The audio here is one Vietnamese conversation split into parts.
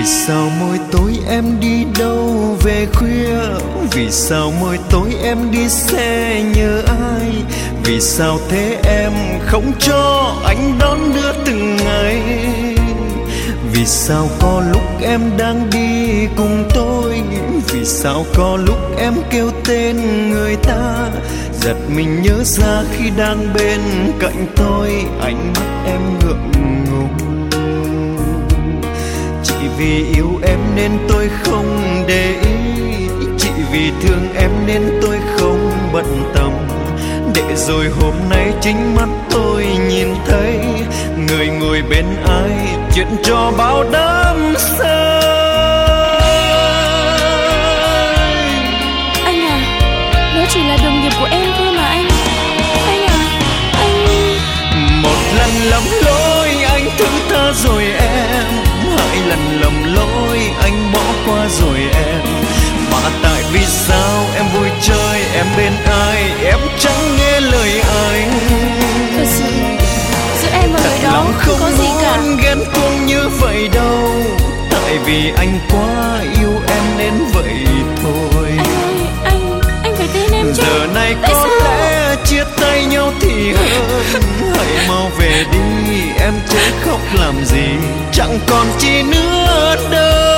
Vì sao mỗi tối em đi đâu về khuya? Vì sao mỗi tối em đi xe nhớ ai? Vì sao thế em không cho anh đón đưa từng ngày? Vì sao có lúc em đang đi cùng tôi? Vì sao có lúc em kêu tên người ta? Giật mình nhớ ra khi đang bên cạnh tôi, ánh mắt em ngượng ngùng. Chỉ vì yêu em nên tôi không để ý, chỉ vì thương em nên tôi không bận tâm. Để rồi hôm nay chính mắt tôi nhìn thấy người ngồi bên ai chuyện cho bao đắm say. Anh à, đó chỉ là đồng nghiệp của em thôi mà anh. Anh à, anh... Một lần lầm lỗi anh thứ tha rồi em, hai lần lầm lỗi anh bỏ qua rồi em. Mà tại vì sao em vui chơi em bên ai, em chẳng nghe lời anh. Thật sự giữa em và người đó không có gì cả. Thật lòng không muốn ghen tuông như vậy đâu, tại vì anh quá yêu em nên vậy thôi. Anh ơi, anh phải tin em chứ. Giờ này tại có sao? lẽ chia tay nhau thì hơn. Hãy mau về đi em chớ khóc làm gì, chẳng còn chi nữa đâu.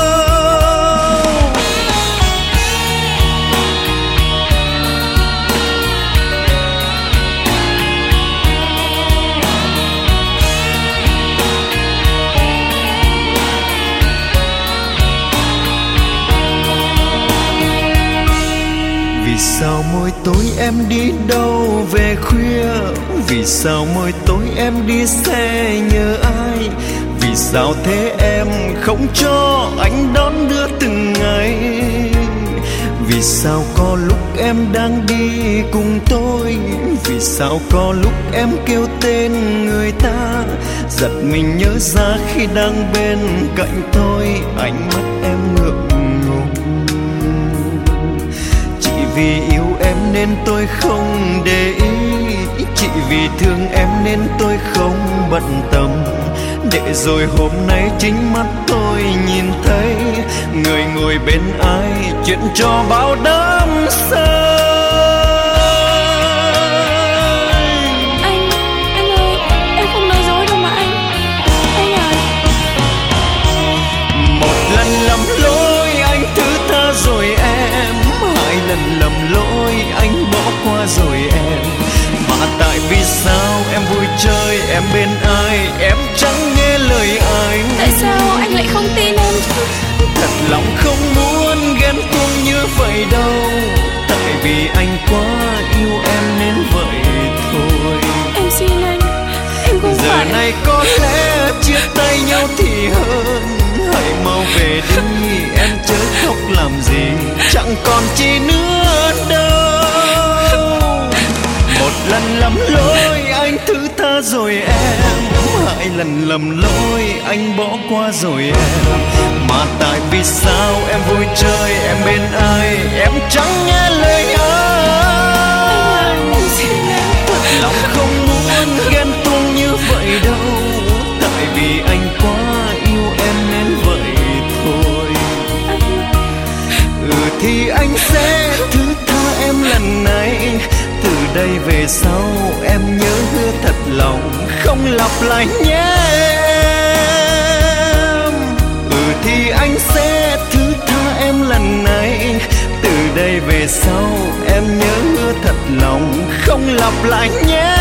Vì sao mỗi tối em đi đâu về khuya? Vì sao mỗi tối em đi xe nhớ ai? Vì sao thế em không cho anh đón đưa từng ngày? Vì sao có lúc em đang đi cùng tôi? Vì sao có lúc em kêu tên người ta? Giật mình nhớ ra khi đang bên cạnh tôi, ánh mắt em ngượng ngùng. Vì yêu em nên tôi không để ý, chỉ vì thương em nên tôi không bận tâm. Để rồi hôm nay chính mắt tôi nhìn thấy người ngồi bên ai chuyện cho bao đắm say. Anh ơi, em không nói dối đâu mà anh. Anh à. Một lần lầm lỗi anh thứ tha rồi em, hai lần lầm lỗi anh bỏ qua rồi em. Mà tại vì sao em vui chơi em bên ai, em chẳng nghe lời anh. Tại sao anh lại không tin em chứ? Thật lòng không muốn ghen tuông như vậy đâu, tại vì anh quá yêu em nên vậy thôi. Em xin anh, em không Giờ phải. này có lẽ chia tay nhau thì hơn. Hãy mau về đi em chớ khóc làm gì, chẳng còn chi nữa đâu. Một lần lầm lỗi anh thứ tha rồi em, hai lần lầm lỗi anh bỏ qua rồi em. Mà tại vì sao em vui chơi em bên ai, em chẳng nghe lời anh. Thật lòng không muốn ghen tuông như vậy đâu, tại vì anh quá yêu em nên vậy thôi. Thì anh sẽ thứ tha em lần này. Từ đây về sau em nhớ hứa thật lòng không lặp lại nhé em. Thì anh sẽ thứ tha em lần này. Từ đây về sau em nhớ hứa thật lòng không lặp lại nhé.